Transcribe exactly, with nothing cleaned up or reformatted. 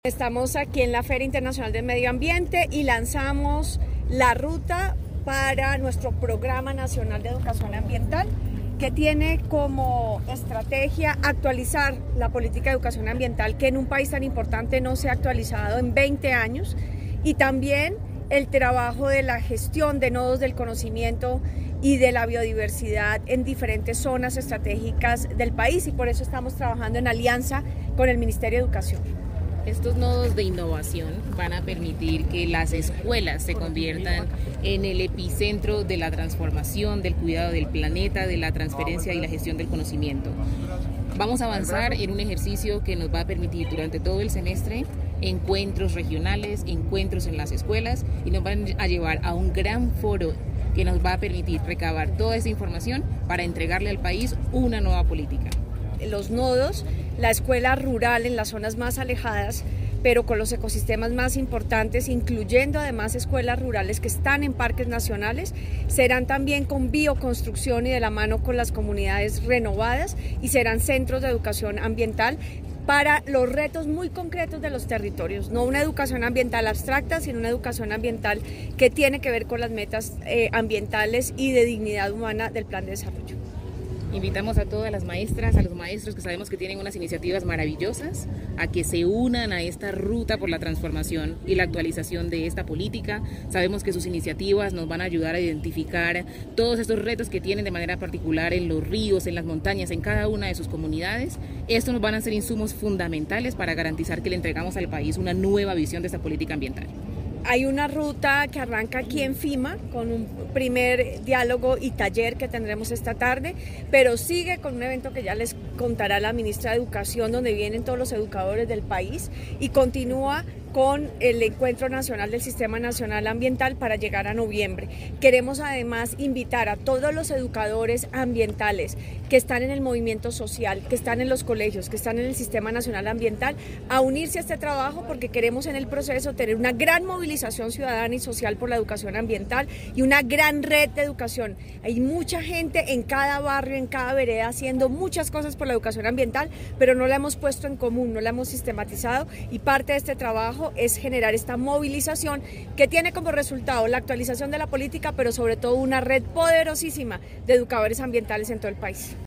Estamos aquí en la Feria Internacional del Medio Ambiente y lanzamos la ruta para nuestro Programa Nacional de Educación Ambiental, que tiene como estrategia actualizar la política de educación ambiental, que en un país tan importante no se ha actualizado en veinte años, y también el trabajo de la gestión de nodos del conocimiento y de la biodiversidad en diferentes zonas estratégicas del país, y por eso estamos trabajando en alianza con el Ministerio de Educación. Estos nodos de innovación van a permitir que las escuelas se conviertan en el epicentro de la transformación, del cuidado del planeta, de la transferencia y la gestión del conocimiento. Vamos a avanzar en un ejercicio que nos va a permitir durante todo el semestre encuentros regionales, encuentros en las escuelas, y nos van a llevar a un gran foro que nos va a permitir recabar toda esa información para entregarle al país una nueva política. Los nodos, la escuela rural en las zonas más alejadas, pero con los ecosistemas más importantes, incluyendo además escuelas rurales que están en parques nacionales, serán también con bioconstrucción y de la mano con las comunidades renovadas, y serán centros de educación ambiental para los retos muy concretos de los territorios. No una educación ambiental abstracta, sino una educación ambiental que tiene que ver con las metas eh, ambientales y de dignidad humana del Plan de Desarrollo. Invitamos a todas las maestras, a los maestros que sabemos que tienen unas iniciativas maravillosas, a que se unan a esta ruta por la transformación y la actualización de esta política. Sabemos que sus iniciativas nos van a ayudar a identificar todos estos retos que tienen de manera particular en los ríos, en las montañas, en cada una de sus comunidades. Estos nos van a ser insumos fundamentales para garantizar que le entregamos al país una nueva visión de esta política ambiental. Hay una ruta que arranca aquí en FIMA con un primer diálogo y taller que tendremos esta tarde, pero sigue con un evento que ya les contará la ministra de Educación, donde vienen todos los educadores del país, y continúa con el Encuentro Nacional del Sistema Nacional Ambiental para llegar a noviembre. Queremos además invitar a todos los educadores ambientales que están en el movimiento social, que están en los colegios, que están en el Sistema Nacional Ambiental, a unirse a este trabajo, porque queremos en el proceso tener una gran movilización ciudadana y social por la educación ambiental y una gran red de educación. Hay mucha gente en cada barrio, en cada vereda, haciendo muchas cosas por la educación ambiental, pero no la hemos puesto en común, no la hemos sistematizado, y parte de este trabajo es generar esta movilización que tiene como resultado la actualización de la política, pero sobre todo una red poderosísima de educadores ambientales en todo el país.